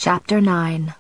Chapter 9.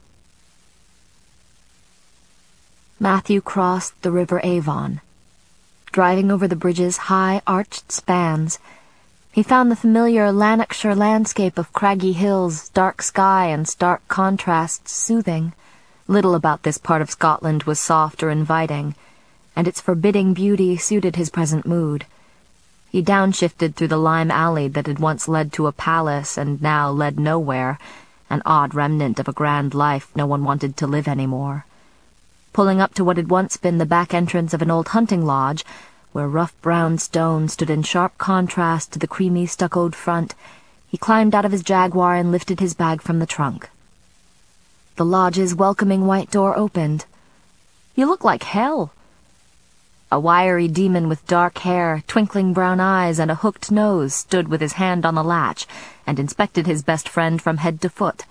Matthew crossed the River Avon. Driving over the bridge's high, arched spans, he found the familiar Lanarkshire landscape of craggy hills, dark sky, and stark contrasts soothing. Little about this part of Scotland was soft or inviting, and its forbidding beauty suited his present mood. He downshifted through the lime alley that had once led to a palace and now led nowhere, an odd remnant of a grand life no one wanted to live anymore. Pulling up to what had once been the back entrance of an old hunting lodge, where rough brown stone stood in sharp contrast to the creamy stuccoed front, he climbed out of his Jaguar and lifted his bag from the trunk. The lodge's welcoming white door opened. "You look like hell." A wiry demon with dark hair, twinkling brown eyes, and a hooked nose stood with his hand on the latch and inspected his best friend from head to foot.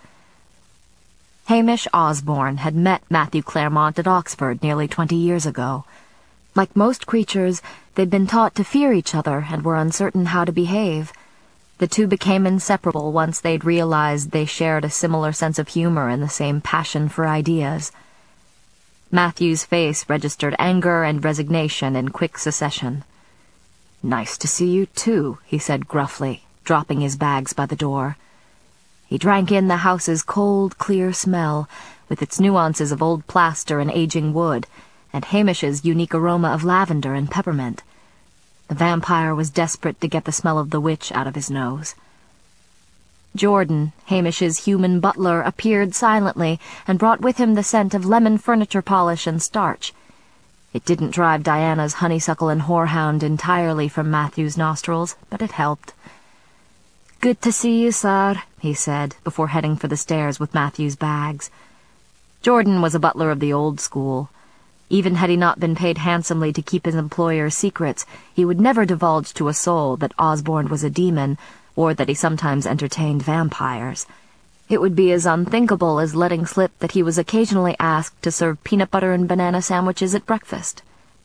Hamish Osborne had met Matthew Claremont at Oxford nearly 20 years ago. Like most creatures, they'd been taught to fear each other and were uncertain how to behave. The two became inseparable once they'd realized they shared a similar sense of humor and the same passion for ideas. Matthew's face registered anger and resignation in quick succession. "Nice to see you, too," he said gruffly, dropping his bags by the door. He drank in the house's cold, clear smell, with its nuances of old plaster and aging wood, and Hamish's unique aroma of lavender and peppermint. The vampire was desperate to get the smell of the witch out of his nose. Jordan, Hamish's human butler, appeared silently and brought with him the scent of lemon furniture polish and starch. It didn't drive Diana's honeysuckle and horehound entirely from Matthew's nostrils, but it helped. "Good to see you, sir," he said, before heading for the stairs with Matthew's bags. Jordan was a butler of the old school. Even had he not been paid handsomely to keep his employer's secrets, he would never divulge to a soul that Osborne was a demon, or that he sometimes entertained vampires. It would be as unthinkable as letting slip that he was occasionally asked to serve peanut butter and banana sandwiches at breakfast.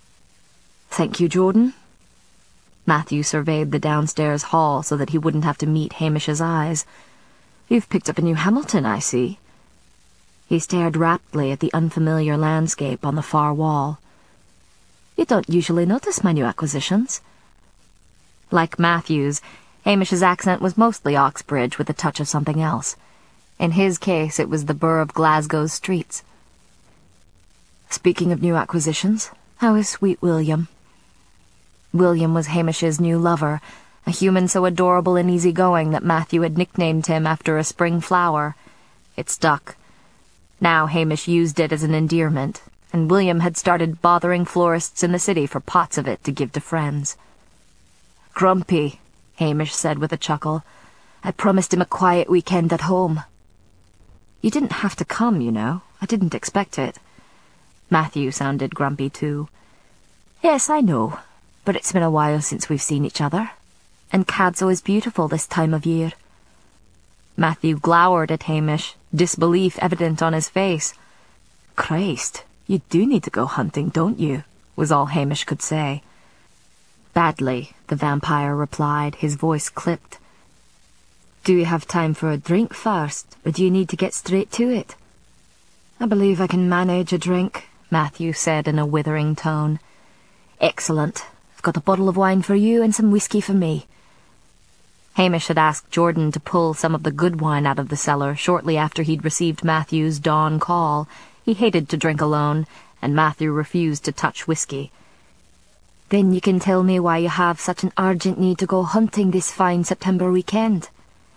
"Thank you, Jordan." Matthew surveyed the downstairs hall so that he wouldn't have to meet Hamish's eyes. "You've picked up a new Hamilton, I see." He stared raptly at the unfamiliar landscape on the far wall. "You don't usually notice my new acquisitions." Like Matthew's, Hamish's accent was mostly Oxbridge with a touch of something else. In his case, it was the burr of Glasgow's streets. "Speaking of new acquisitions, how is sweet William?" William was Hamish's new lover, a human so adorable and easygoing that Matthew had nicknamed him after a spring flower. It stuck. Now Hamish used it as an endearment, and William had started bothering florists in the city for pots of it to give to friends. "Grumpy," Hamish said with a chuckle. "I promised him a quiet weekend at home." "You didn't have to come, you know. I didn't expect it." Matthew sounded grumpy, too. "Yes, I know, but it's been a while since we've seen each other. And Cadso is beautiful this time of year." Matthew glowered at Hamish, disbelief evident on his face. "Christ, you do need to go hunting, don't you?" was all Hamish could say. "Badly," the vampire replied, his voice clipped. "Do you have time for a drink first, or do you need to get straight to it?" "I believe I can manage a drink," Matthew said in a withering tone. "Excellent. I've got a bottle of wine for you and some whiskey for me." Hamish had asked Jordan to pull some of the good wine out of the cellar shortly after he'd received Matthew's dawn call. He hated to drink alone, and Matthew refused to touch whiskey. "Then you can tell me why you have such an urgent need to go hunting this fine September weekend."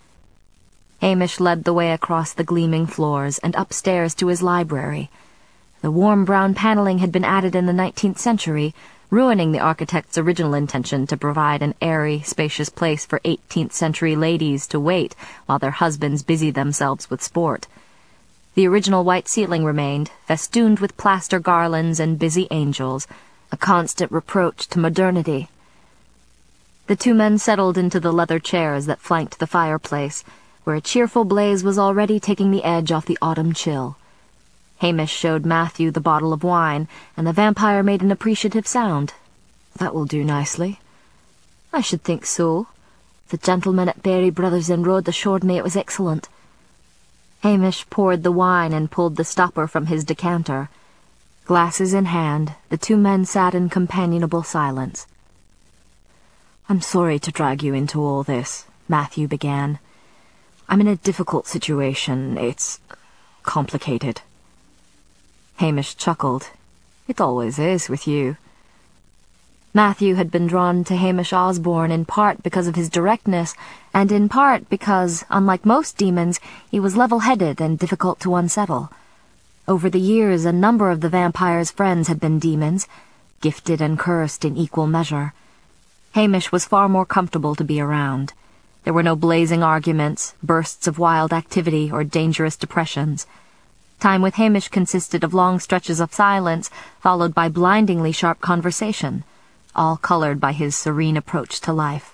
Hamish led the way across the gleaming floors and upstairs to his library. The warm brown paneling had been added in the 19th century, ruining the architect's original intention to provide an airy, spacious place for 18th century ladies to wait while their husbands busied themselves with sport. The original white ceiling remained, festooned with plaster garlands and busy angels, a constant reproach to modernity. The two men settled into the leather chairs that flanked the fireplace, where a cheerful blaze was already taking the edge off the autumn chill. Hamish showed Matthew the bottle of wine, and the vampire made an appreciative sound. "That will do nicely." "I should think so. The gentleman at Berry Brothers in Road assured me it was excellent." Hamish poured the wine and pulled the stopper from his decanter. Glasses in hand, the two men sat in companionable silence. "I'm sorry to drag you into all this," Matthew began. "I'm in a difficult situation. It's complicated." Hamish chuckled. "It always is with you." Matthew had been drawn to Hamish Osborne in part because of his directness, and in part because, unlike most demons, he was level-headed and difficult to unsettle. Over the years, a number of the vampire's friends had been demons, gifted and cursed in equal measure. Hamish was far more comfortable to be around. There were no blazing arguments, bursts of wild activity, or dangerous depressions. Time with Hamish consisted of long stretches of silence, followed by blindingly sharp conversation, all colored by his serene approach to life.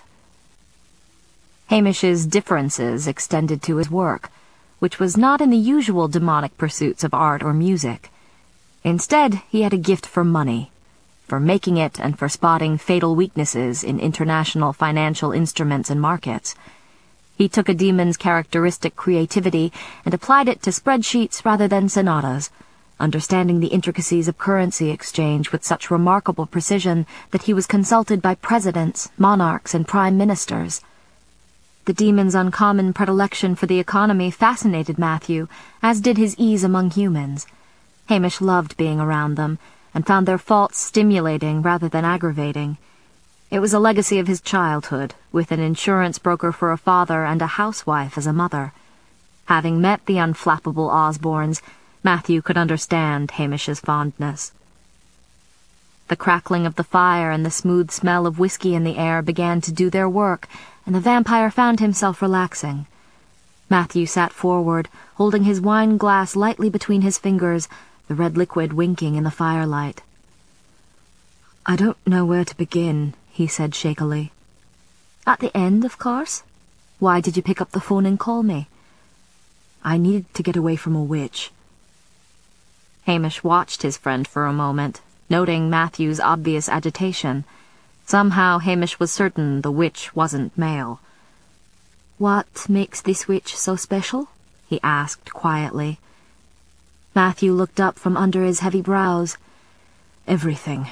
Hamish's differences extended to his work, which was not in the usual demonic pursuits of art or music. Instead, he had a gift for money, for making it and for spotting fatal weaknesses in international financial instruments and markets. He took a demon's characteristic creativity and applied it to spreadsheets rather than sonatas, understanding the intricacies of currency exchange with such remarkable precision that he was consulted by presidents, monarchs, and prime ministers. The demon's uncommon predilection for the economy fascinated Matthew, as did his ease among humans. Hamish loved being around them, and found their faults stimulating rather than aggravating. It was a legacy of his childhood, with an insurance broker for a father and a housewife as a mother. Having met the unflappable Osbornes, Matthew could understand Hamish's fondness. The crackling of the fire and the smooth smell of whiskey in the air began to do their work, and the vampire found himself relaxing. Matthew sat forward, holding his wine glass lightly between his fingers, the red liquid winking in the firelight. "I don't know where to begin," he said shakily. "At the end, of course. Why did you pick up the phone and call me?" "I needed to get away from a witch." Hamish watched his friend for a moment, noting Matthew's obvious agitation. Somehow Hamish was certain the witch wasn't male. "What makes this witch so special?" he asked quietly. Matthew looked up from under his heavy brows. "Everything."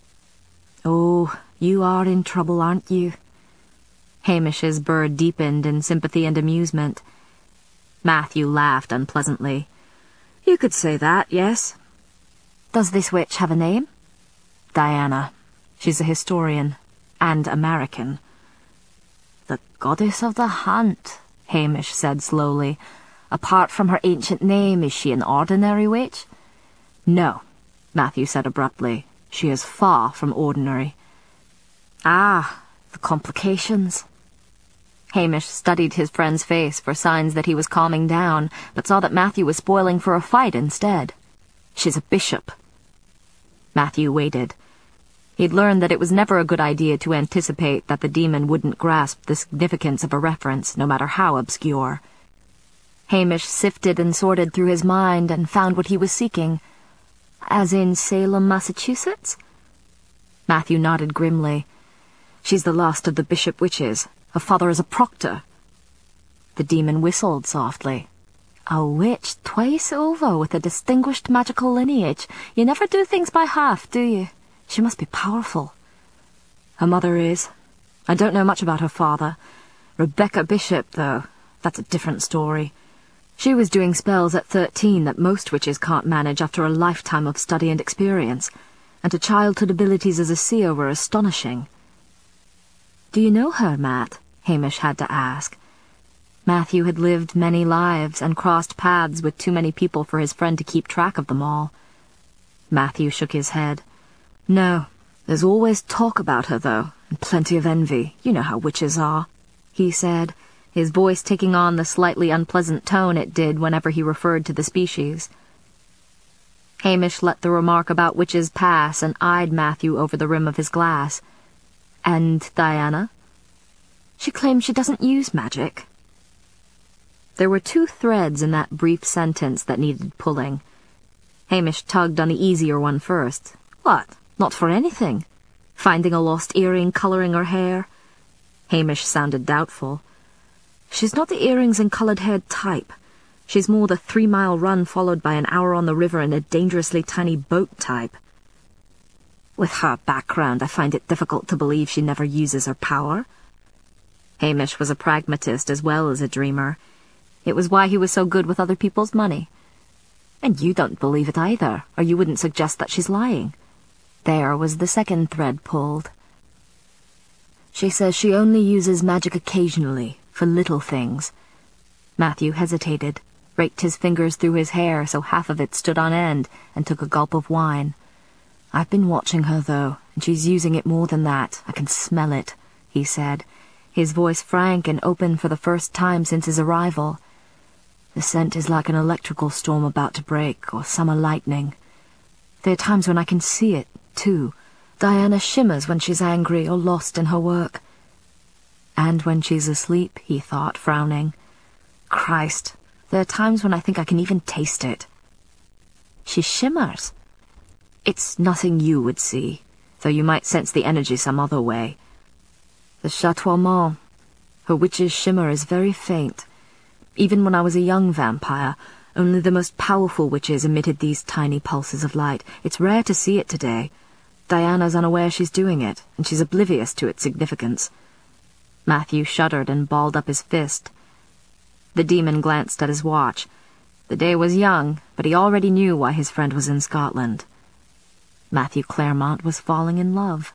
"Oh, you are in trouble, aren't you?" Hamish's burr deepened in sympathy and amusement. Matthew laughed unpleasantly. "You could say that, yes." "Does this witch have a name?" "Diana. She's a historian. And American." "The goddess of the hunt," Hamish said slowly. "Apart from her ancient name, is she an ordinary witch?" "No," Matthew said abruptly. "She is far from ordinary." "Ah, the complications." Hamish studied his friend's face for signs that he was calming down, but saw that Matthew was spoiling for a fight instead. "She's a bishop." Matthew waited. He'd learned that it was never a good idea to anticipate that the demon wouldn't grasp the significance of a reference, no matter how obscure. Hamish sifted and sorted through his mind and found what he was seeking. "As in Salem, Massachusetts?" Matthew nodded grimly. "She's the last of the bishop witches. Her father is a proctor." The demon whistled softly. "A witch twice over with a distinguished magical lineage. You never do things by half, do you? She must be powerful." "Her mother is. I don't know much about her father. Rebecca Bishop, though, that's a different story. She was doing spells at 13 that most witches can't manage after a lifetime of study and experience, and her childhood abilities as a seer were astonishing." "Do you know her, Matt?" Hamish had to ask. Matthew had lived many lives and crossed paths with too many people for his friend to keep track of them all. Matthew shook his head. "No, there's always talk about her, though, and plenty of envy. You know how witches are," he said, his voice taking on the slightly unpleasant tone it did whenever he referred to the species. Hamish let the remark about witches pass and eyed Matthew over the rim of his glass. "And Diana?" "She claims she doesn't use magic." There were two threads in that brief sentence that needed pulling. Hamish tugged on the easier one first. "What? Not for anything? Finding a lost earring colouring her hair?" Hamish sounded doubtful. "She's not the earrings and coloured hair type. She's more the 3-mile run followed by an hour on the river in a dangerously tiny boat type. With her background, I find it difficult to believe she never uses her power. Hamish was a pragmatist as well as a dreamer. It was why he was so good with other people's money. And you don't believe it either, or you wouldn't suggest that she's lying. There was the second thread pulled. She says she only uses magic occasionally, for little things. Matthew hesitated, raked his fingers through his hair so half of it stood on end, and took a gulp of wine. I've been watching her, though, and she's using it more than that. I can smell it, he said, his voice frank and open for the first time since his arrival. The scent is like an electrical storm about to break, or summer lightning. There are times when I can see it, too. Diana shimmers when she's angry or lost in her work. And when she's asleep, he thought, frowning. Christ, there are times when I think I can even taste it. She shimmers. It's nothing you would see, though you might sense the energy some other way. The chatoiement, her witch's shimmer is very faint. Even when I was a young vampire, only the most powerful witches emitted these tiny pulses of light. It's rare to see it today. Diana's unaware she's doing it, and she's oblivious to its significance. Matthew shuddered and balled up his fist. The demon glanced at his watch. The day was young, but he already knew why his friend was in Scotland. Matthew Claremont was falling in love.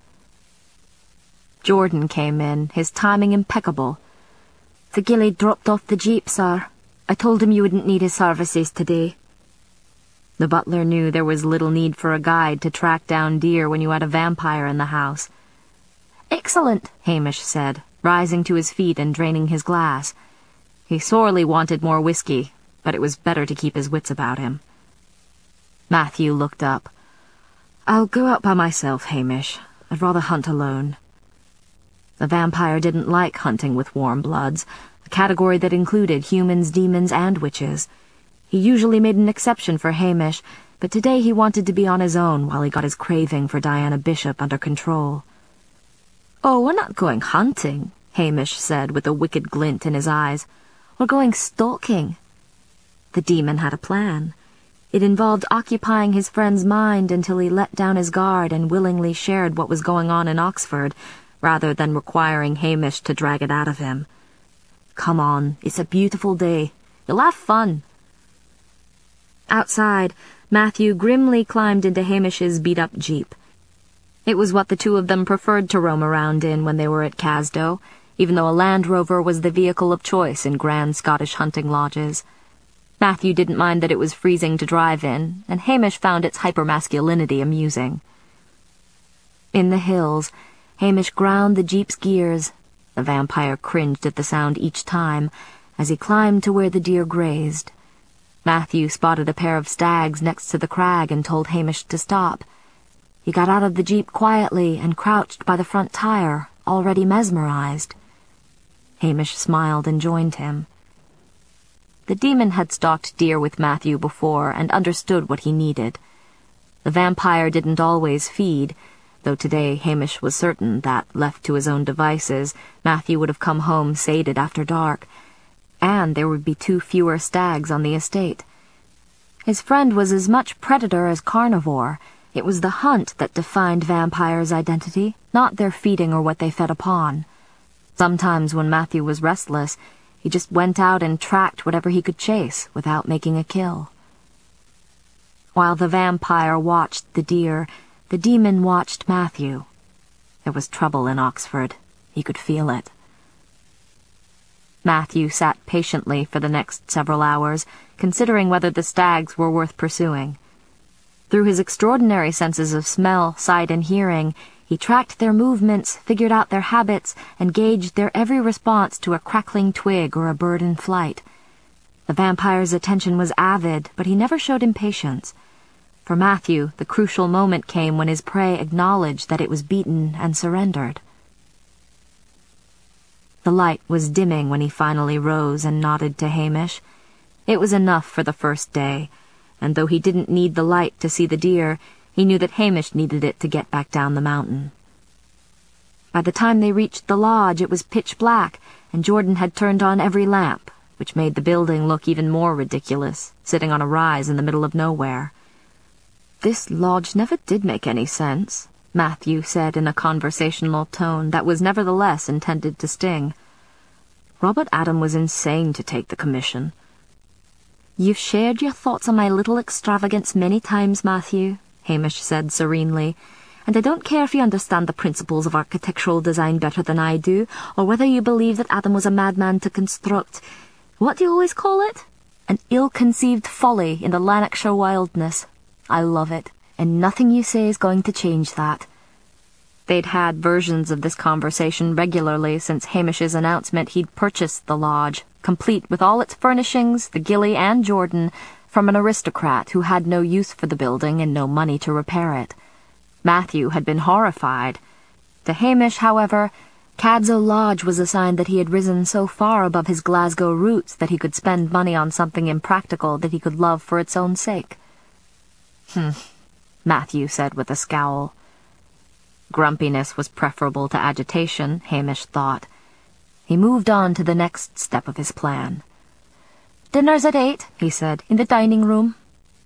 Jordan came in, his timing impeccable. The gillie dropped off the jeep, sir. I told him you wouldn't need his services today. The butler knew there was little need for a guide to track down deer when you had a vampire in the house. Excellent, Hamish said, rising to his feet and draining his glass. He sorely wanted more whiskey, but it was better to keep his wits about him. Matthew looked up. I'll go out by myself, Hamish. I'd rather hunt alone. The vampire didn't like hunting with warm bloods, a category that included humans, demons, and witches. He usually made an exception for Hamish, but today he wanted to be on his own while he got his craving for Diana Bishop under control. Oh, we're not going hunting, Hamish said with a wicked glint in his eyes. We're going stalking. The demon had a plan. It involved occupying his friend's mind until he let down his guard and willingly shared what was going on in Oxford, rather than requiring Hamish to drag it out of him. Come on, it's a beautiful day. You'll have fun. Outside, Matthew grimly climbed into Hamish's beat-up jeep. It was what the two of them preferred to roam around in when they were at Casdo, even though a Land Rover was the vehicle of choice in grand Scottish hunting lodges. Matthew didn't mind that it was freezing to drive in, and Hamish found its hypermasculinity amusing. In the hills, Hamish ground the jeep's gears. The vampire cringed at the sound each time, as he climbed to where the deer grazed. Matthew spotted a pair of stags next to the crag and told Hamish to stop. He got out of the jeep quietly and crouched by the front tire, already mesmerized. Hamish smiled and joined him. The demon had stalked deer with Matthew before and understood what he needed. The vampire didn't always feed, though today Hamish was certain that, left to his own devices, Matthew would have come home sated after dark, and there would be 2 fewer stags on the estate. His friend was as much predator as carnivore. It was the hunt that defined vampires' identity, not their feeding or what they fed upon. Sometimes when Matthew was restless, he just went out and tracked whatever he could chase without making a kill. While the vampire watched the deer, the demon watched Matthew. There was trouble in Oxford. He could feel it. Matthew sat patiently for the next several hours, considering whether the stags were worth pursuing. Through his extraordinary senses of smell, sight, and hearing, he tracked their movements, figured out their habits, and gauged their every response to a crackling twig or a bird in flight. The vampire's attention was avid, but he never showed impatience. For Matthew, the crucial moment came when his prey acknowledged that it was beaten and surrendered. The light was dimming when he finally rose and nodded to Hamish. It was enough for the first day, and though he didn't need the light to see the deer, he knew that Hamish needed it to get back down the mountain. By the time they reached the lodge, it was pitch black, and Jordan had turned on every lamp, which made the building look even more ridiculous, sitting on a rise in the middle of nowhere. "This lodge never did make any sense," Matthew said in a conversational tone that was nevertheless intended to sting. "Robert Adam was insane to take the commission." "You've shared your thoughts on my little extravagance many times, Matthew," Hamish said serenely, "and I don't care if you understand the principles of architectural design better than I do, or whether you believe that Adam was a madman to construct, what do you always call it? An ill-conceived folly in the Lanarkshire wilderness. I love it, and nothing you say is going to change that." They'd had versions of this conversation regularly since Hamish's announcement he'd purchased the lodge, complete with all its furnishings, the gilly and Jordan, from an aristocrat who had no use for the building and no money to repair it. Matthew had been horrified. To Hamish, however, Cadzow Lodge was a sign that he had risen so far above his Glasgow roots that he could spend money on something impractical that he could love for its own sake. Matthew said with a scowl. Grumpiness was preferable to agitation, Hamish thought. He moved on to the next step of his plan. "Dinner's at 8, he said, "in the dining room."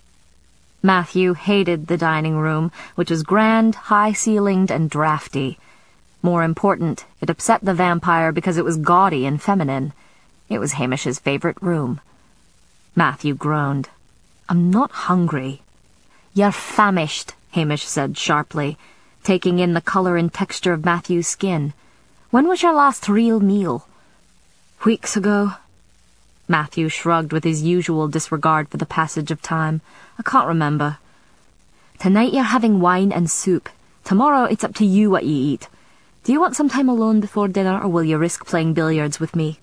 Matthew hated the dining room, which was grand, high-ceilinged, and draughty. More important, it upset the vampire because it was gaudy and feminine. It was Hamish's favorite room. Matthew groaned. "I'm not hungry." "You're famished," Hamish said sharply, taking in the color and texture of Matthew's skin. "When was your last real meal?" "Weeks ago." Matthew shrugged with his usual disregard for the passage of time. "I can't remember." "Tonight you're having wine and soup. Tomorrow it's up to you what you eat. Do you want some time alone before dinner, or will you risk playing billiards with me?"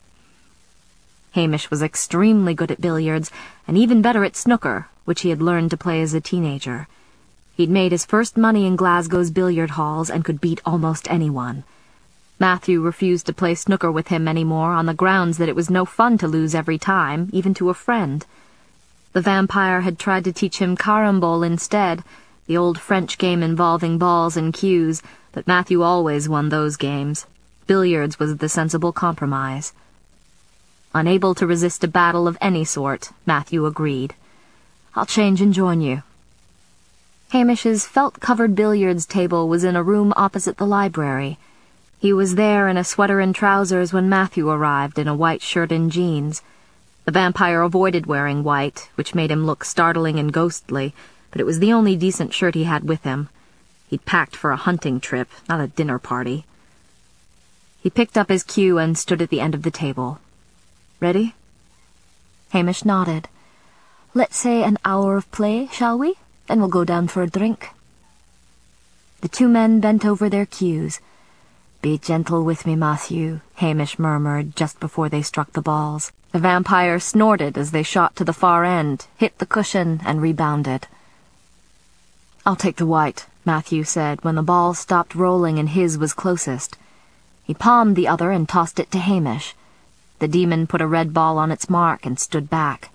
Hamish was extremely good at billiards, and even better at snooker, which he had learned to play as a teenager. He'd made his first money in Glasgow's billiard halls and could beat almost anyone. Matthew refused to play snooker with him anymore on the grounds that it was no fun to lose every time, even to a friend. The vampire had tried to teach him carambole instead, the old French game involving balls and cues, but Matthew always won those games. Billiards was the sensible compromise. Unable to resist a battle of any sort, Matthew agreed. "I'll change and join you." Hamish's felt-covered billiards table was in a room opposite the library. He was there in a sweater and trousers when Matthew arrived in a white shirt and jeans. The vampire avoided wearing white, which made him look startling and ghostly, but it was the only decent shirt he had with him. He'd packed for a hunting trip, not a dinner party. He picked up his cue and stood at the end of the table. "Ready?" Hamish nodded. "Let's say an hour of play, shall we? Then we'll go down for a drink." The two men bent over their cues. "Be gentle with me, Matthew," Hamish murmured just before they struck the balls. The vampire snorted as they shot to the far end, hit the cushion, and rebounded. "I'll take the white," Matthew said when the ball stopped rolling and his was closest. He palmed the other and tossed it to Hamish. The demon put a red ball on its mark and stood back.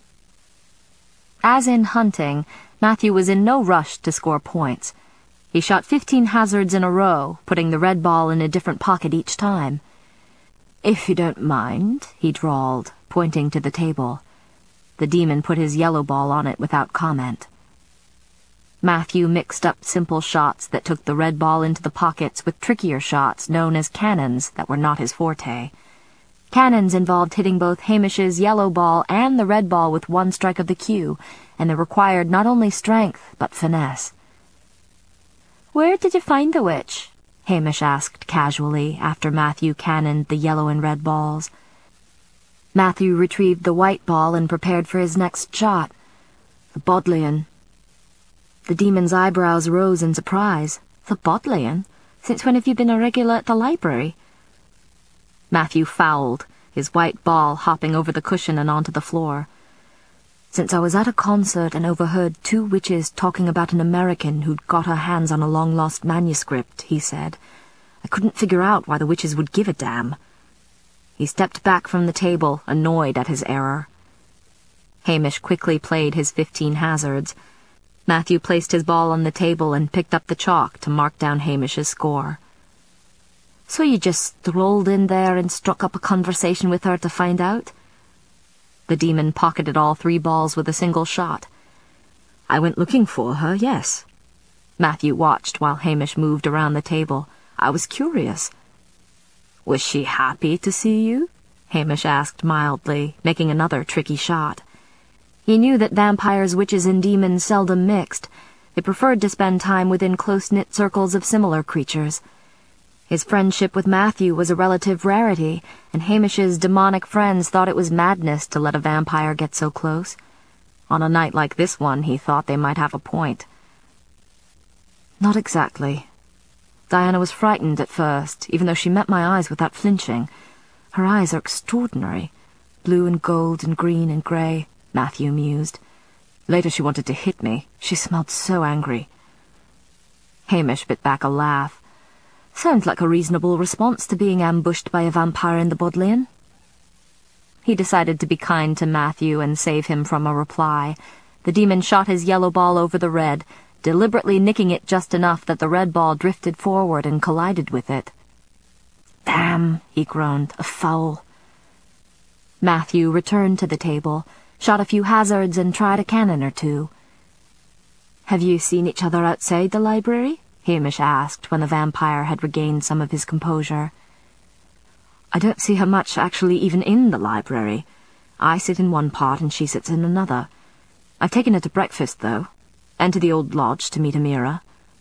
As in hunting, Matthew was in no rush to score points. He shot 15 hazards in a row, putting the red ball in a different pocket each time. "If you don't mind," he drawled, pointing to the table. The demon put his yellow ball on it without comment. Matthew mixed up simple shots that took the red ball into the pockets with trickier shots known as cannons that were not his forte. Cannons involved hitting both Hamish's yellow ball and the red ball with one strike of the cue, and they required not only strength, but finesse. "Where did you find the witch?" Hamish asked casually after Matthew cannoned the yellow and red balls. Matthew retrieved the white ball and prepared for his next shot. "The Bodleian." The demon's eyebrows rose in surprise. "The Bodleian? Since when have you been a regular at the library?" Matthew fouled, his white ball hopping over the cushion and onto the floor. "Since I was at a concert and overheard two witches talking about an American who'd got her hands on a long-lost manuscript," he said. "I couldn't figure out why the witches would give a damn." He stepped back from the table, annoyed at his error. Hamish quickly played his 15 hazards. Matthew placed his ball on the table and picked up the chalk to mark down Hamish's score. "So you just strolled in there and struck up a conversation with her to find out?" The demon pocketed all 3 balls with a single shot. "I went looking for her, yes." Matthew watched while Hamish moved around the table. "I was curious." "Was she happy to see you?" Hamish asked mildly, making another tricky shot. He knew that vampires, witches, and demons seldom mixed. They preferred to spend time within close-knit circles of similar creatures. His friendship with Matthew was a relative rarity, and Hamish's demonic friends thought it was madness to let a vampire get so close. On a night like this one, he thought they might have a point. "Not exactly. Diana was frightened at first, even though she met my eyes without flinching. Her eyes are extraordinary. Blue and gold and green and grey," Matthew mused. "Later she wanted to hit me. She smelled so angry." Hamish bit back a laugh. "Sounds like a reasonable response to being ambushed by a vampire in the Bodleian." He decided to be kind to Matthew and save him from a reply. The demon shot his yellow ball over the red, deliberately nicking it just enough that the red ball drifted forward and collided with it. "Damn," he groaned, "a foul." Matthew returned to the table, shot a few hazards, and tried a cannon or 2. "Have you seen each other outside the library?" Hamish asked when the vampire had regained some of his composure. "I don't see her much actually even in the library. I sit in one part and she sits in another. I've taken her to breakfast, though, and to the old lodge to meet Amira."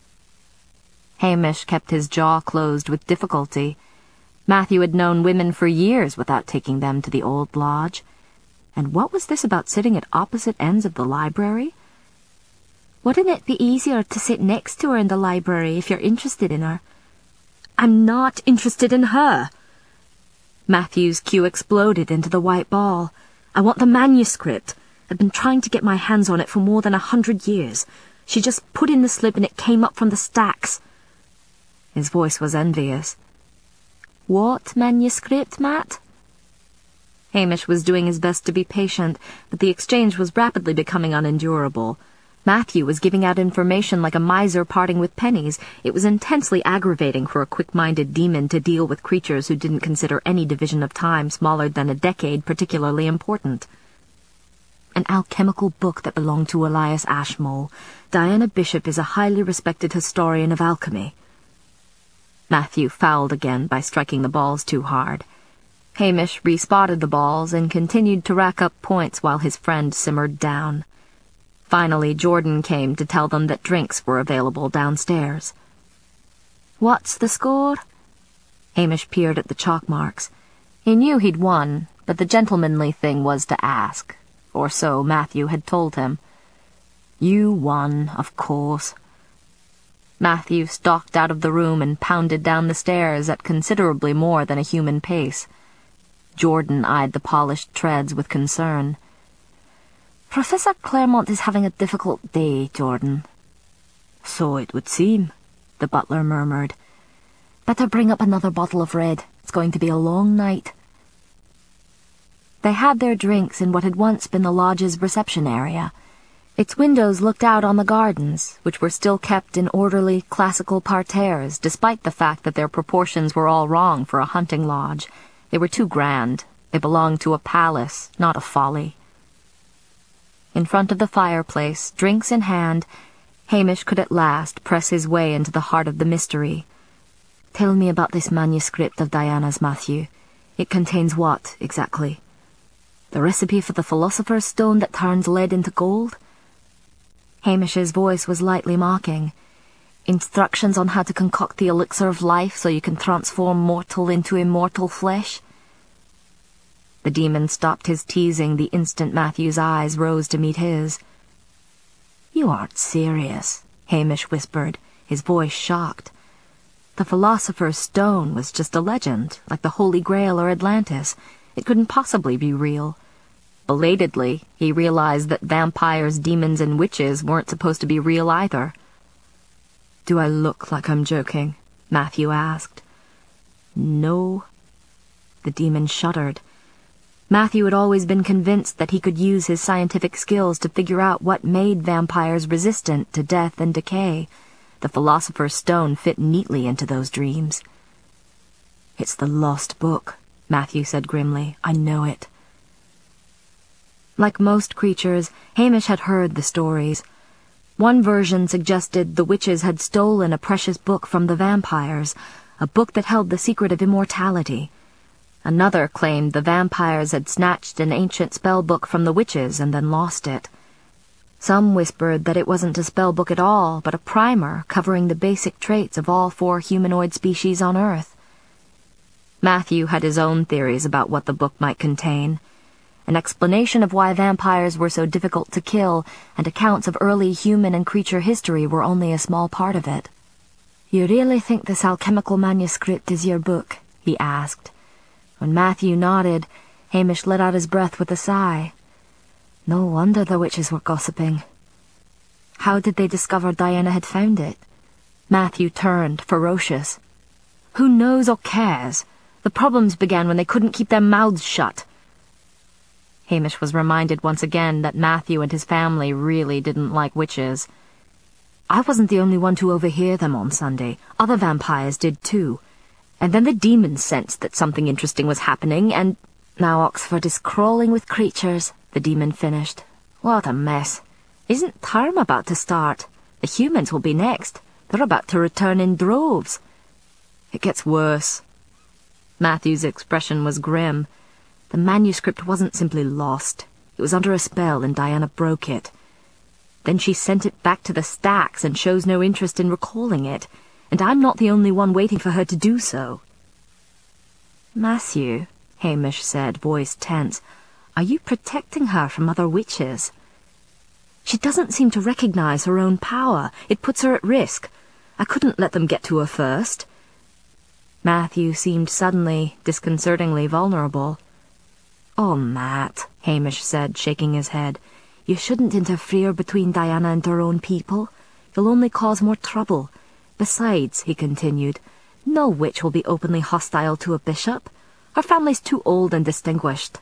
Hamish kept his jaw closed with difficulty. Matthew had known women for years without taking them to the old lodge. And what was this about sitting at opposite ends of the library? "Wouldn't it be easier to sit next to her in the library if you're interested in her?" "I'm not interested in her!" Matthew's cue exploded into the white ball. "I want the manuscript. I've been trying to get my hands on it for more than 100 years. She just put in the slip and it came up from the stacks." His voice was envious. "What manuscript, Matt?" Hamish was doing his best to be patient, but the exchange was rapidly becoming unendurable. Matthew was giving out information like a miser parting with pennies. It was intensely aggravating for a quick-minded demon to deal with creatures who didn't consider any division of time smaller than a decade particularly important. "An alchemical book that belonged to Elias Ashmole. Diana Bishop is a highly respected historian of alchemy." Matthew fouled again by striking the balls too hard. Hamish respotted the balls and continued to rack up points while his friend simmered down. Finally, Jordan came to tell them that drinks were available downstairs. "What's the score?" Hamish peered at the chalk marks. He knew he'd won, but the gentlemanly thing was to ask, or so Matthew had told him. "You won, of course." Matthew stalked out of the room and pounded down the stairs at considerably more than a human pace. Jordan eyed the polished treads with concern. "Professor Claremont is having a difficult day, Jordan." "So it would seem," the butler murmured. "Better bring up another bottle of red. It's going to be a long night." They had their drinks in what had once been the lodge's reception area. Its windows looked out on the gardens, which were still kept in orderly, classical parterres, despite the fact that their proportions were all wrong for a hunting lodge. They were too grand. They belonged to a palace, not a folly. In front of the fireplace, drinks in hand, Hamish could at last press his way into the heart of the mystery. "Tell me about this manuscript of Diana's, Matthew. It contains what, exactly? The recipe for the Philosopher's Stone that turns lead into gold?" Hamish's voice was lightly mocking. "Instructions on how to concoct the elixir of life so you can transform mortal into immortal flesh?" The demon stopped his teasing the instant Matthew's eyes rose to meet his. "You aren't serious," Hamish whispered, his voice shocked. The Philosopher's Stone was just a legend, like the Holy Grail or Atlantis. It couldn't possibly be real. Belatedly, he realized that vampires, demons, and witches weren't supposed to be real either. "Do I look like I'm joking?" Matthew asked. "No." The demon shuddered. Matthew had always been convinced that he could use his scientific skills to figure out what made vampires resistant to death and decay. The Philosopher's Stone fit neatly into those dreams. "It's the lost book," Matthew said grimly. "I know it." Like most creatures, Hamish had heard the stories. One version suggested the witches had stolen a precious book from the vampires, a book that held the secret of immortality. Another claimed the vampires had snatched an ancient spell book from the witches and then lost it. Some whispered that it wasn't a spell book at all, but a primer covering the basic traits of all 4 humanoid species on Earth. Matthew had his own theories about what the book might contain. An explanation of why vampires were so difficult to kill, and accounts of early human and creature history were only a small part of it. "You really think this alchemical manuscript is your book?" he asked. When Matthew nodded, Hamish let out his breath with a sigh. No wonder the witches were gossiping. How did they discover Diana had found it? Matthew turned, ferocious. "Who knows or cares? The problems began when they couldn't keep their mouths shut." Hamish was reminded once again that Matthew and his family really didn't like witches. "I wasn't the only one to overhear them on Sunday. Other vampires did too. And then the demons sensed that something interesting was happening, and now Oxford is crawling with creatures," the demon finished. "What a mess. Isn't term about to start? The humans will be next. They're about to return in droves." "It gets worse." Matthew's expression was grim. The manuscript wasn't simply lost. It was under a spell, and Diana broke it. Then she sent it back to the stacks and shows no interest in recalling it, and I'm not the only one waiting for her to do so. "Matthew," Hamish said, voice tense, "are you protecting her from other witches? She doesn't seem to recognize her own power. It puts her at risk. I couldn't let them get to her first." Matthew seemed suddenly, disconcertingly vulnerable. "Oh, Matt," Hamish said, shaking his head, "you shouldn't interfere between Diana and her own people. You'll only cause more trouble. Besides," he continued, "no witch will be openly hostile to a bishop. Her family's too old and distinguished."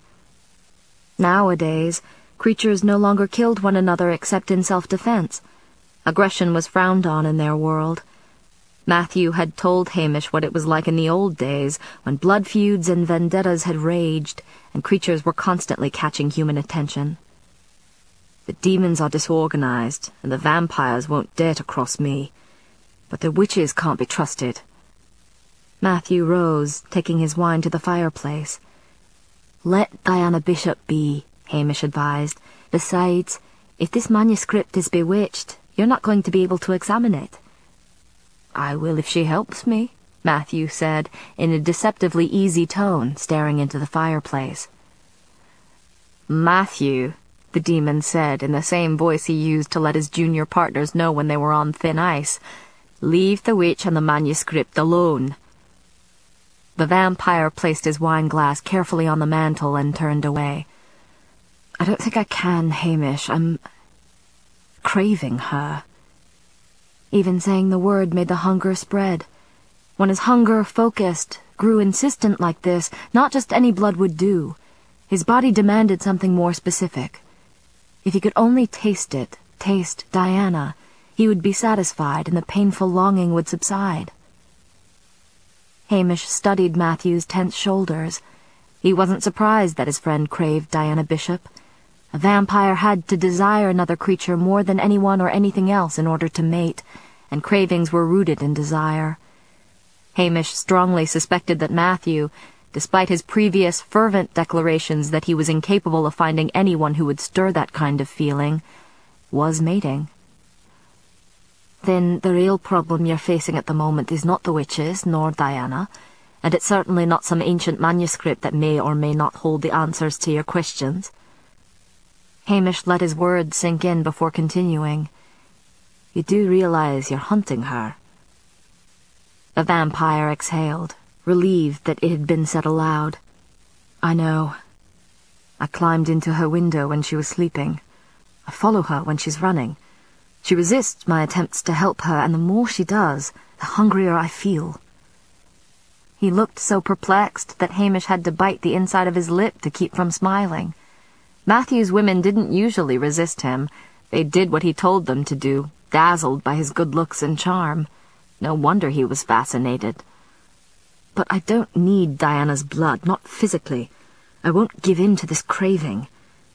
Nowadays, creatures no longer killed one another except in self-defense. Aggression was frowned on in their world. Matthew had told Hamish what it was like in the old days, when blood feuds and vendettas had raged, and creatures were constantly catching human attention. "The demons are disorganized, and the vampires won't dare to cross me. But the witches can't be trusted." Matthew rose, taking his wine to the fireplace. "Let Diana Bishop be," Hamish advised. "Besides, if this manuscript is bewitched, you're not going to be able to examine it." "I will if she helps me," Matthew said, in a deceptively easy tone, staring into the fireplace. "Matthew," the demon said in the same voice he used to let his junior partners know when they were on thin ice, "leave the witch and the manuscript alone." The vampire placed his wine glass carefully on the mantel and turned away. "I don't think I can, Hamish. I'm craving her." Even saying the word made the hunger spread. When his hunger focused, grew insistent like this, not just any blood would do. His body demanded something more specific. If he could only taste it, taste Diana, he would be satisfied and the painful longing would subside. Hamish studied Matthew's tense shoulders. He wasn't surprised that his friend craved Diana Bishop. A vampire had to desire another creature more than anyone or anything else in order to mate, and cravings were rooted in desire. Hamish strongly suspected that Matthew, despite his previous fervent declarations that he was incapable of finding anyone who would stir that kind of feeling, was mating. "Then the real problem you're facing at the moment is not the witches, nor Diana, and it's certainly not some ancient manuscript that may or may not hold the answers to your questions." Hamish let his words sink in before continuing. "You do realize you're hunting her?" The vampire exhaled, relieved that it had been said aloud. "I know. I climbed into her window when she was sleeping. I follow her when she's running. She resists my attempts to help her, and the more she does, the hungrier I feel." He looked so perplexed that Hamish had to bite the inside of his lip to keep from smiling. Matthew's women didn't usually resist him. They did what he told them to do, dazzled by his good looks and charm. No wonder he was fascinated. "But I don't need Diana's blood, not physically. I won't give in to this craving.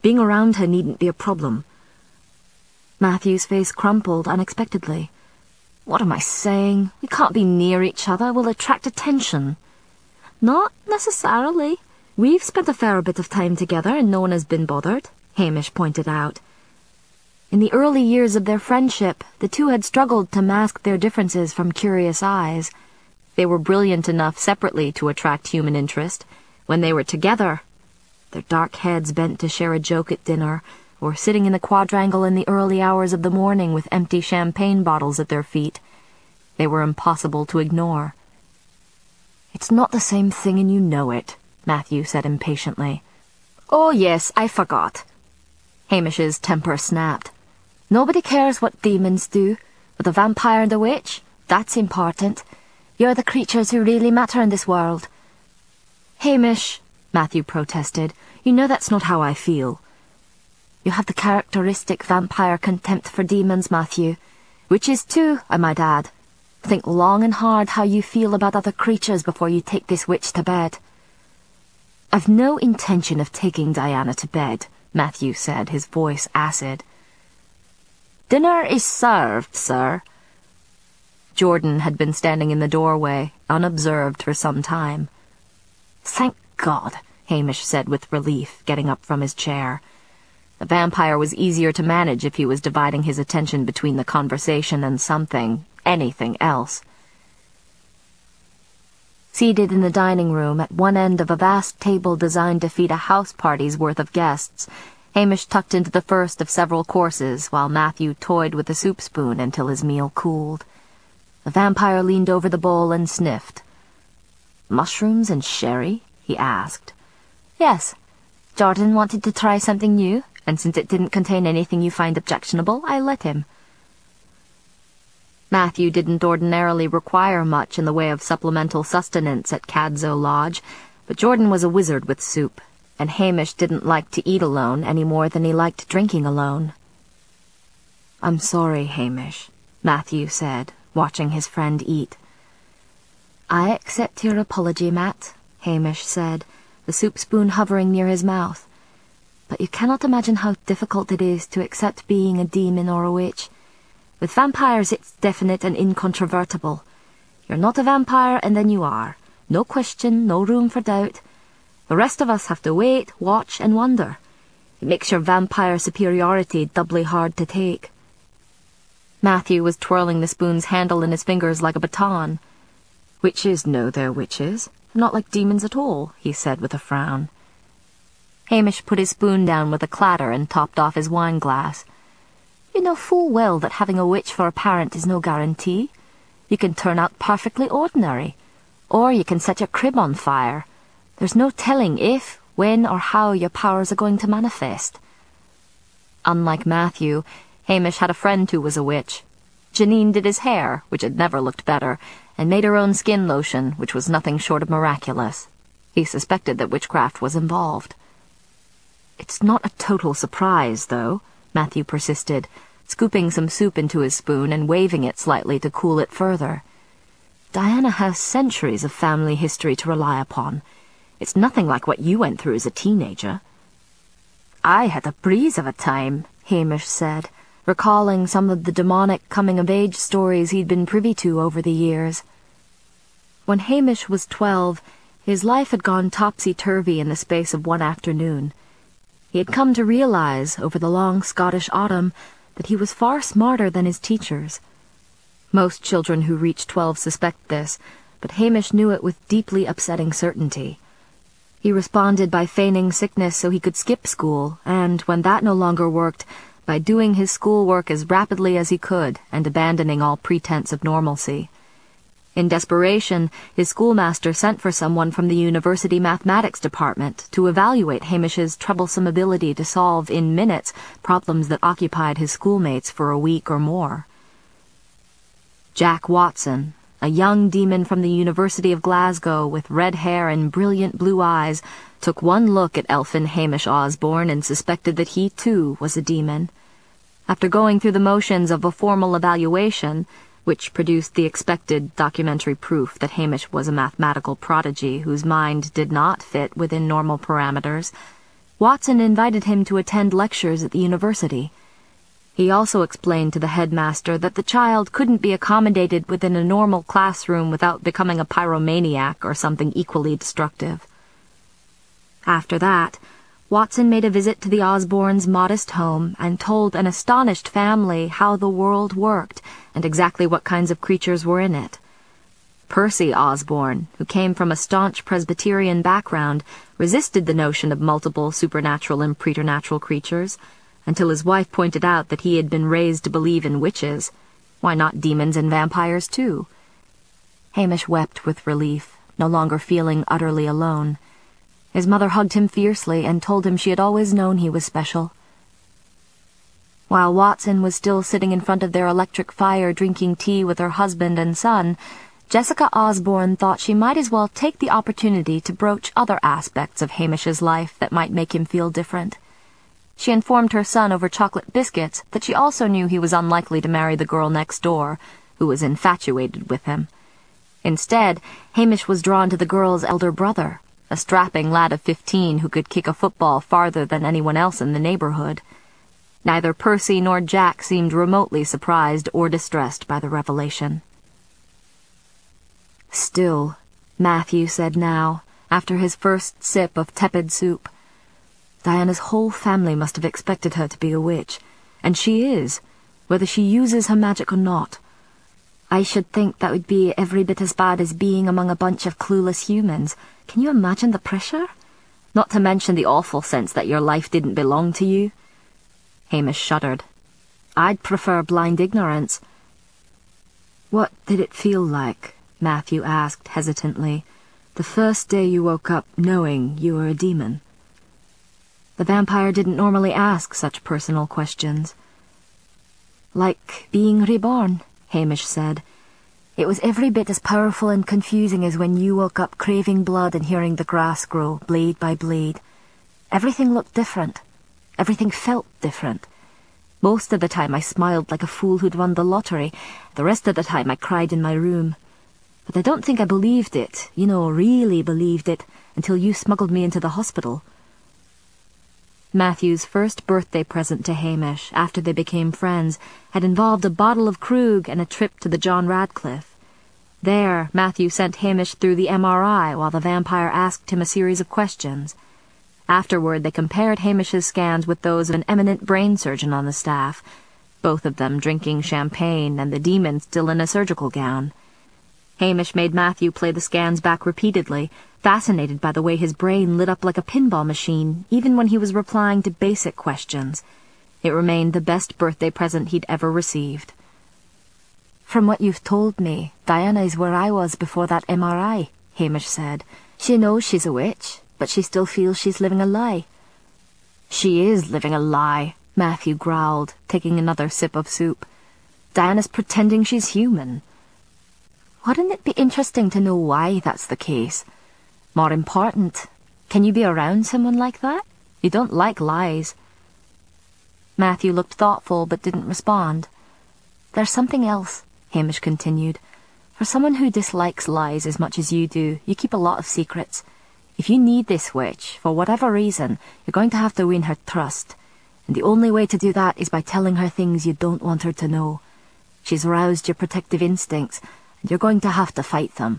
Being around her needn't be a problem. Matthew's face crumpled unexpectedly. What am I saying? We can't be near each other. We'll attract attention. Not necessarily. We've spent a fair bit of time together and no one has been bothered, Hamish pointed out. In the early years of their friendship, the two had struggled to mask their differences from curious eyes. They were brilliant enough separately to attract human interest. When they were together, their dark heads bent to share a joke at dinner, or sitting in the quadrangle in the early hours of the morning with empty champagne bottles at their feet, they were impossible to ignore. "It's not the same thing and you know it," Matthew said impatiently. "Oh yes, I forgot." Hamish's temper snapped. "Nobody cares what demons do. But the vampire and the witch, that's important. You're the creatures who really matter in this world." "Hamish," Matthew protested, "you know that's not how I feel." "You have the characteristic vampire contempt for demons, Matthew. Witches too, I might add. Think long and hard how you feel about other creatures before you take this witch to bed." "I've no intention of taking Diana to bed," Matthew said, his voice acid. "Dinner is served, sir." Jordan had been standing in the doorway, unobserved for some time. "Thank God," Hamish said with relief, getting up from his chair. The vampire was easier to manage if he was dividing his attention between the conversation and anything else. Seated in the dining room at one end of a vast table designed to feed a house party's worth of guests, Hamish tucked into the first of several courses while Matthew toyed with the soup spoon until his meal cooled. The vampire leaned over the bowl and sniffed. "Mushrooms and sherry?" he asked. "Yes. Jordan wanted to try something new, and since it didn't contain anything you find objectionable, I let him." Matthew didn't ordinarily require much in the way of supplemental sustenance at Cadzo Lodge, but Jordan was a wizard with soup, and Hamish didn't like to eat alone any more than he liked drinking alone. "I'm sorry, Hamish," Matthew said, watching his friend eat. "I accept your apology, Matt," Hamish said, the soup spoon hovering near his mouth. "But you cannot imagine how difficult it is to accept being a demon or a witch. With vampires it's definite and incontrovertible. You're not a vampire and then you are. No question, no room for doubt. The rest of us have to wait, watch, and wonder. It makes your vampire superiority doubly hard to take." Matthew was twirling the spoon's handle in his fingers like a baton. "Witches know they're witches. Not like demons at all," he said with a frown. Hamish put his spoon down with a clatter and topped off his wine-glass. "You know full well that having a witch for a parent is no guarantee. You can turn out perfectly ordinary, or you can set your crib on fire. There's no telling if, when, or how your powers are going to manifest." Unlike Matthew, Hamish had a friend who was a witch. Janine did his hair, which had never looked better, and made her own skin lotion, which was nothing short of miraculous. He suspected that witchcraft was involved. "It's not a total surprise, though," Matthew persisted, scooping some soup into his spoon and waving it slightly to cool it further. "Diana has centuries of family history to rely upon. It's nothing like what you went through as a teenager." "I had a breeze of a time," Hamish said, recalling some of the demonic coming-of-age stories he'd been privy to over the years. When Hamish was 12, his life had gone topsy-turvy in the space of one afternoon. He had come to realize, over the long Scottish autumn, that he was far smarter than his teachers. Most children who reach 12 suspect this, but Hamish knew it with deeply upsetting certainty. He responded by feigning sickness so he could skip school, and, when that no longer worked, by doing his schoolwork as rapidly as he could and abandoning all pretense of normalcy. In desperation, his schoolmaster sent for someone from the university mathematics department to evaluate Hamish's troublesome ability to solve in minutes problems that occupied his schoolmates for a week or more. Jack Watson, a young demon from the University of Glasgow with red hair and brilliant blue eyes, took one look at elfin Hamish Osborne and suspected that he, too, was a demon. After going through the motions of a formal evaluation, which produced the expected documentary proof that Hamish was a mathematical prodigy whose mind did not fit within normal parameters, Watson invited him to attend lectures at the university. He also explained to the headmaster that the child couldn't be accommodated within a normal classroom without becoming a pyromaniac or something equally destructive. After that, Watson made a visit to the Osborns' modest home and told an astonished family how the world worked and exactly what kinds of creatures were in it. Percy Osborn, who came from a staunch Presbyterian background, resisted the notion of multiple supernatural and preternatural creatures, until his wife pointed out that he had been raised to believe in witches. Why not demons and vampires, too? Hamish wept with relief, no longer feeling utterly alone. His mother hugged him fiercely and told him she had always known he was special. While Watson was still sitting in front of their electric fire drinking tea with her husband and son, Jessica Osborn thought she might as well take the opportunity to broach other aspects of Hamish's life that might make him feel different. She informed her son over chocolate biscuits that she also knew he was unlikely to marry the girl next door, who was infatuated with him. Instead, Hamish was drawn to the girl's elder brother, a strapping lad of 15 who could kick a football farther than anyone else in the neighborhood. Neither Percy nor Jack seemed remotely surprised or distressed by the revelation. "Still," Matthew said now, after his first sip of tepid soup, "Diana's whole family must have expected her to be a witch, and she is, whether she uses her magic or not. I should think that would be every bit as bad as being among a bunch of clueless humans. Can you imagine the pressure? Not to mention the awful sense that your life didn't belong to you." Hamish shuddered. "I'd prefer blind ignorance." "What did it feel like?" Matthew asked hesitantly. "The first day you woke up knowing you were a demon?" The vampire didn't normally ask such personal questions. "Like being reborn," Hamish said. "It was every bit as powerful and confusing as when you woke up craving blood and hearing the grass grow, blade by blade. Everything looked different. Everything felt different. Most of the time I smiled like a fool who'd won the lottery. The rest of the time I cried in my room. But I don't think I believed it, really believed it, until you smuggled me into the hospital." Matthew's first birthday present to Hamish, after they became friends, had involved a bottle of Krug and a trip to the John Radcliffe. There, Matthew sent Hamish through the MRI while the vampire asked him a series of questions. Afterward, they compared Hamish's scans with those of an eminent brain surgeon on the staff, both of them drinking champagne and the demon still in a surgical gown. Hamish made Matthew play the scans back repeatedly, fascinated by the way his brain lit up like a pinball machine, even when he was replying to basic questions. It remained the best birthday present he'd ever received. "From what you've told me, Diana is where I was before that MRI," Hamish said. "She knows she's a witch, but she still feels she's living a lie." "She is living a lie," Matthew growled, taking another sip of soup. "Diana's pretending she's human." "Wouldn't it be interesting to know why that's the case? More important, can you be around someone like that? You don't like lies." Matthew looked thoughtful but didn't respond. "There's something else," Hamish continued. "For someone who dislikes lies as much as you do, you keep a lot of secrets. If you need this witch, for whatever reason, you're going to have to win her trust. And the only way to do that is by telling her things you don't want her to know. She's roused your protective instincts, and you're going to have to fight them."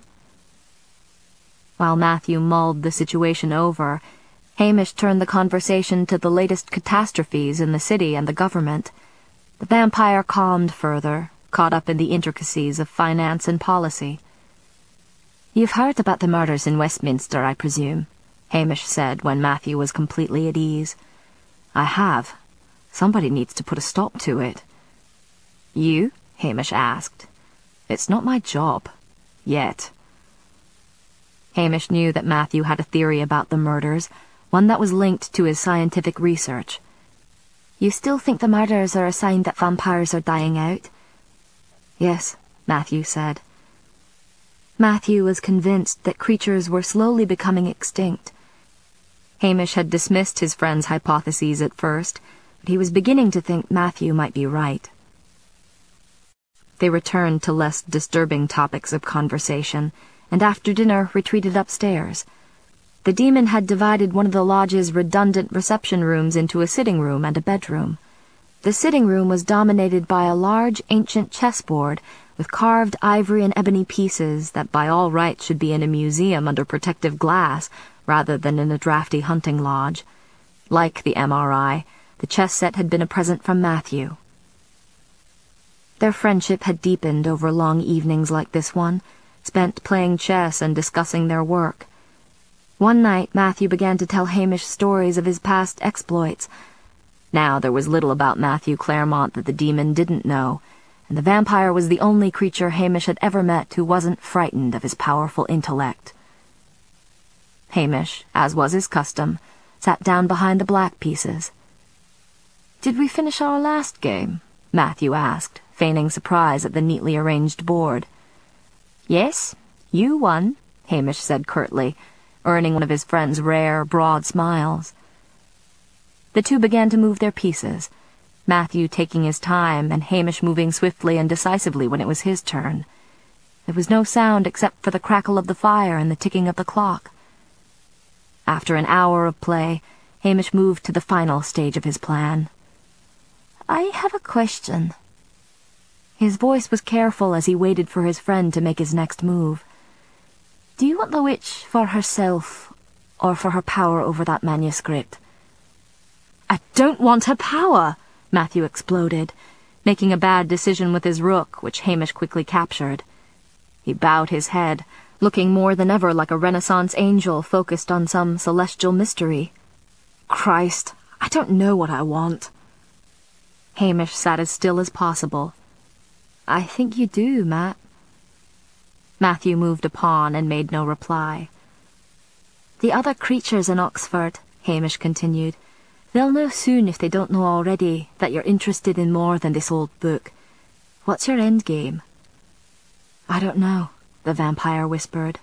While Matthew mulled the situation over, Hamish turned the conversation to the latest catastrophes in the city and the government. The vampire calmed further, caught up in the intricacies of finance and policy. "You've heard about the murders in Westminster, I presume," Hamish said when Matthew was completely at ease. "I have. Somebody needs to put a stop to it." "You?" Hamish asked. "It's not my job. Yet." Hamish knew that Matthew had a theory about the murders, one that was linked to his scientific research. "You still think the murders are a sign that vampires are dying out?" "Yes," Matthew said. Matthew was convinced that creatures were slowly becoming extinct. Hamish had dismissed his friend's hypotheses at first, but he was beginning to think Matthew might be right. They returned to less disturbing topics of conversation, and after dinner retreated upstairs. The demon had divided one of the lodge's redundant reception rooms into a sitting room and a bedroom. The sitting room was dominated by a large ancient chessboard with carved ivory and ebony pieces that by all rights should be in a museum under protective glass rather than in a drafty hunting lodge. Like the MRI, the chess set had been a present from Matthew. Their friendship had deepened over long evenings like this one, spent playing chess and discussing their work. One night Matthew began to tell Hamish stories of his past exploits. Now there was little about Matthew Claremont that the demon didn't know, and the vampire was the only creature Hamish had ever met who wasn't frightened of his powerful intellect. Hamish, as was his custom, sat down behind the black pieces. "Did we finish our last game?" Matthew asked, feigning surprise at the neatly arranged board. "Yes, you won," Hamish said curtly, earning one of his friend's rare, broad smiles. The two began to move their pieces, Matthew taking his time and Hamish moving swiftly and decisively when it was his turn. There was no sound except for the crackle of the fire and the ticking of the clock. After an hour of play, Hamish moved to the final stage of his plan. "I have a question." His voice was careful as he waited for his friend to make his next move. "Do you want the witch for herself, or for her power over that manuscript?" "I don't want her power!" Matthew exploded, making a bad decision with his rook, which Hamish quickly captured. He bowed his head, looking more than ever like a Renaissance angel focused on some celestial mystery. "Christ, I don't know what I want." Hamish sat as still as possible. "I think you do, Matt." Matthew moved a pawn and made no reply. "The other creatures in Oxford," Hamish continued, "they'll know soon, if they don't know already, that you're interested in more than this old book. What's your end game?" "I don't know," the vampire whispered.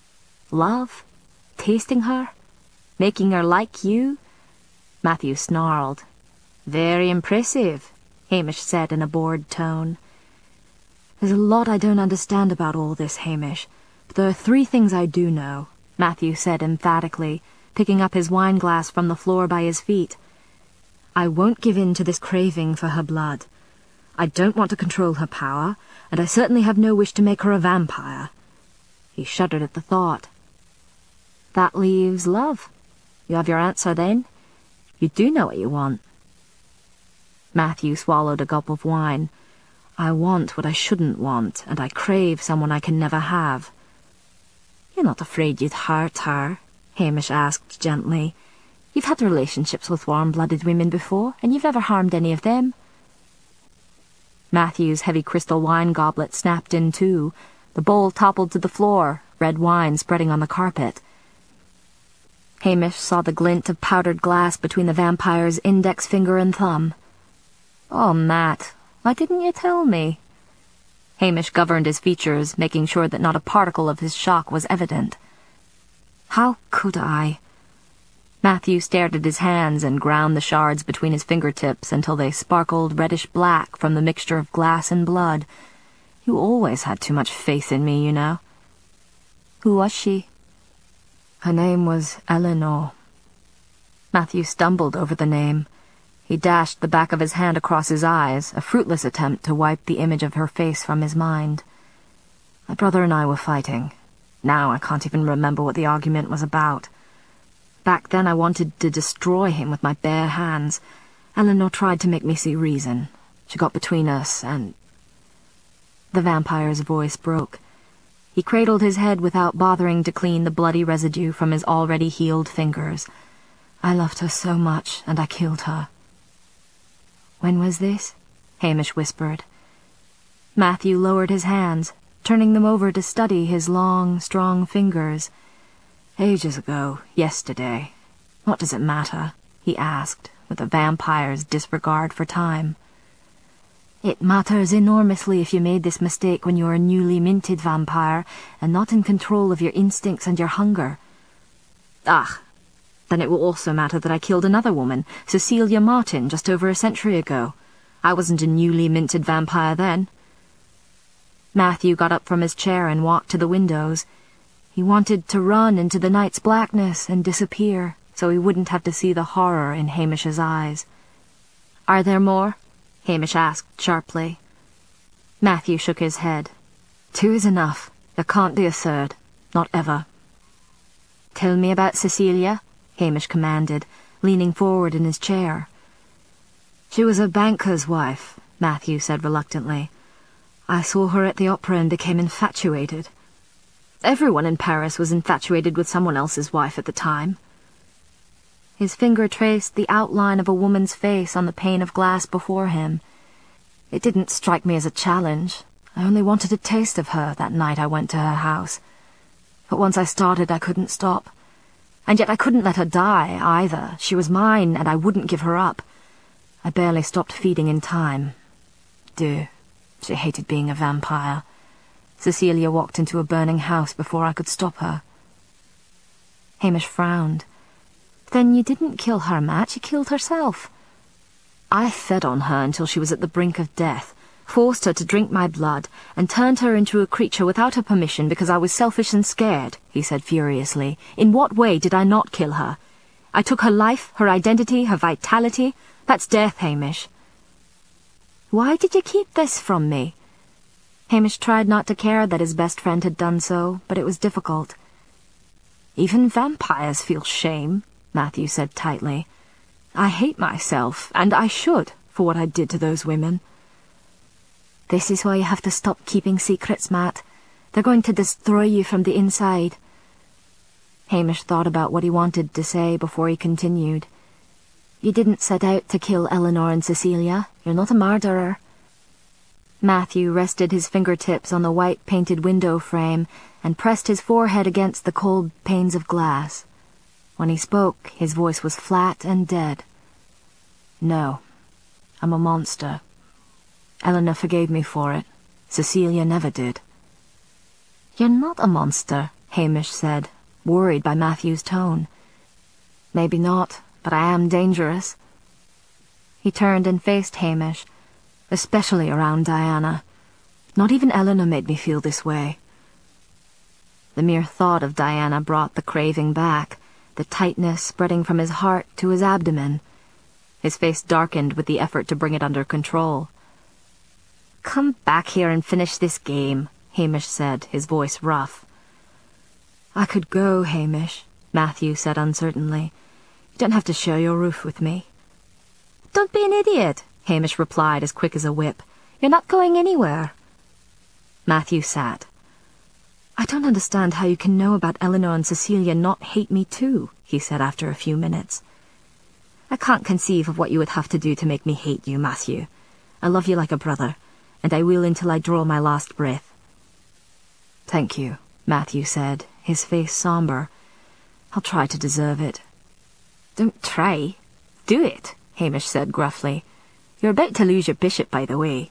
"Love? Tasting her? Making her like you?" Matthew snarled. "Very impressive," Hamish said in a bored tone. "There's a lot I don't understand about all this, Hamish, but there are 3 things I do know," Matthew said emphatically, picking up his wine-glass from the floor by his feet. "I won't give in to this craving for her blood. I don't want to control her power, and I certainly have no wish to make her a vampire." He shuddered at the thought. "That leaves love. You have your answer, then? You do know what you want." Matthew swallowed a gulp of wine. "I want what I shouldn't want, and I crave someone I can never have." "You're not afraid you'd hurt her?" Hamish asked gently. "You've had relationships with warm-blooded women before, and you've never harmed any of them." Matthew's heavy crystal wine goblet snapped in two. The bowl toppled to the floor, red wine spreading on the carpet. Hamish saw the glint of powdered glass between the vampire's index finger and thumb. "Oh, Matt, why didn't you tell me?" Hamish governed his features, making sure that not a particle of his shock was evident. "How could I?" Matthew stared at his hands and ground the shards between his fingertips until they sparkled reddish-black from the mixture of glass and blood. "You always had too much faith in me, you know." "Who was she?" "Her name was Eleanor." Matthew stumbled over the name. He dashed the back of his hand across his eyes, a fruitless attempt to wipe the image of her face from his mind. "My brother and I were fighting. Now I can't even remember what the argument was about. Back then I wanted to destroy him with my bare hands. Eleanor tried to make me see reason. She got between us and—" The vampire's voice broke. He cradled his head without bothering to clean the bloody residue from his already healed fingers. "I loved her so much, and I killed her." "When was this?" Hamish whispered. Matthew lowered his hands, turning them over to study his long, strong fingers. "Ages ago, yesterday. What does it matter?" he asked, with a vampire's disregard for time. "It matters enormously if you made this mistake when you were a newly minted vampire and not in control of your instincts and your hunger." "Ah, then it will also matter that I killed another woman, Cecilia Martin, just over a century ago. I wasn't a newly minted vampire then." Matthew got up from his chair and walked to the windows. He wanted to run into the night's blackness and disappear, so he wouldn't have to see the horror in Hamish's eyes. "Are there more?" Hamish asked sharply. Matthew shook his head. "Two is enough. There can't be a third. Not ever." "Tell me about Cecilia," Hamish commanded, leaning forward in his chair. "She was a banker's wife," Matthew said reluctantly. "I saw her at the opera and became infatuated. Everyone in Paris was infatuated with someone else's wife at the time." His finger traced the outline of a woman's face on the pane of glass before him. "It didn't strike me as a challenge. I only wanted a taste of her that night I went to her house. But once I started, I couldn't stop. And yet I couldn't let her die, either. She was mine, and I wouldn't give her up. I barely stopped feeding in time. She hated being a vampire. Cecilia walked into a burning house before I could stop her." Hamish frowned. "Then you didn't kill her, Matt. She killed herself." "I fed on her until she was at the brink of death, forced her to drink my blood, and turned her into a creature without her permission because I was selfish and scared," he said furiously. "In what way did I not kill her? I took her life, her identity, her vitality. That's death, Hamish." "Why did you keep this from me?" Hamish tried not to care that his best friend had done so, but it was difficult. "Even vampires feel shame," Matthew said tightly. "I hate myself, and I should, for what I did to those women." "This is why you have to stop keeping secrets, Matt. They're going to destroy you from the inside." Hamish thought about what he wanted to say before he continued. "You didn't set out to kill Eleanor and Cecilia. You're not a murderer." Matthew rested his fingertips on the white painted window frame and pressed his forehead against the cold panes of glass. When he spoke, his voice was flat and dead. "No, I'm a monster. Eleanor forgave me for it. Cecilia never did." "You're not a monster," Hamish said, worried by Matthew's tone. "Maybe not, but I am dangerous." He turned and faced Hamish, especially around Diana. "Not even Eleanor made me feel this way." The mere thought of Diana brought the craving back, the tightness spreading from his heart to his abdomen. His face darkened with the effort to bring it under control. "Come back here and finish this game," Hamish said, his voice rough. "I could go, Hamish," Matthew said uncertainly. "You don't have to share your roof with me." "Don't be an idiot," Hamish replied as quick as a whip. "You're not going anywhere." Matthew sat. "I don't understand how you can know about Eleanor and Cecilia and not hate me too," he said after a few minutes. "I can't conceive of what you would have to do to make me hate you, Matthew. I love you like a brother, and I will until I draw my last breath." "Thank you," Matthew said, his face somber. "I'll try to deserve it." "Don't try. Do it," Hamish said gruffly. "You're about to lose your bishop, by the way."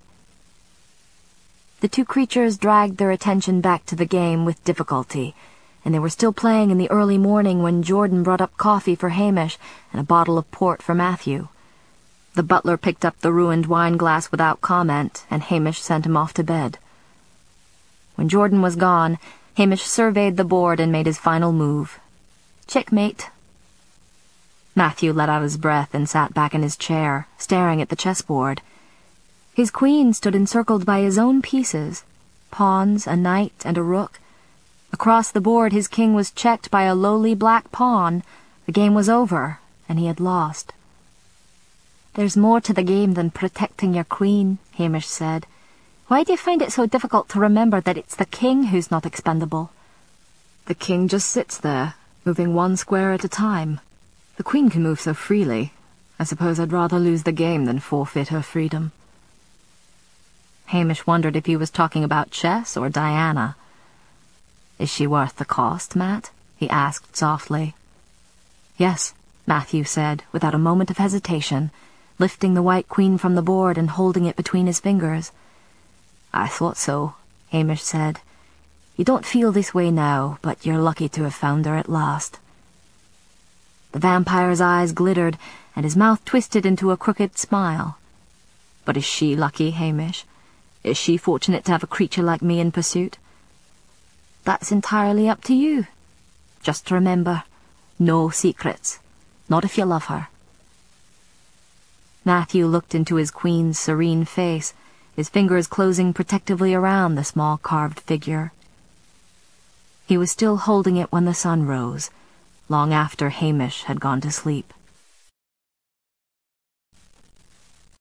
The two creatures dragged their attention back to the game with difficulty, and they were still playing in the early morning when Jordan brought up coffee for Hamish and a bottle of port for Matthew. The butler picked up the ruined wine glass without comment, and Hamish sent him off to bed. When Jordan was gone, Hamish surveyed the board and made his final move. "Checkmate." Matthew let out his breath and sat back in his chair, staring at the chessboard. His queen stood encircled by his own pieces, pawns, a knight, and a rook. Across the board his king was checked by a lowly black pawn. The game was over, and he had lost. "There's more to the game than protecting your queen," Hamish said. "Why do you find it so difficult to remember that it's the king who's not expendable?" "The king just sits there, moving one square at a time. The queen can move so freely. I suppose I'd rather lose the game than forfeit her freedom." Hamish wondered if he was talking about chess or Diana. "Is she worth the cost, Matt?" he asked softly. "Yes," Matthew said, without a moment of hesitation, lifting the white queen from the board and holding it between his fingers. "I thought so," Hamish said. "You don't feel this way now, but you're lucky to have found her at last." The vampire's eyes glittered, and his mouth twisted into a crooked smile. "But is she lucky, Hamish? Is she fortunate to have a creature like me in pursuit?" That's entirely up to you. Just remember, no secrets. Not if you love her." Matthew looked into his queen's serene face, his fingers closing protectively around the small carved figure. He was still holding it when the sun rose, long after Hamish had gone to sleep.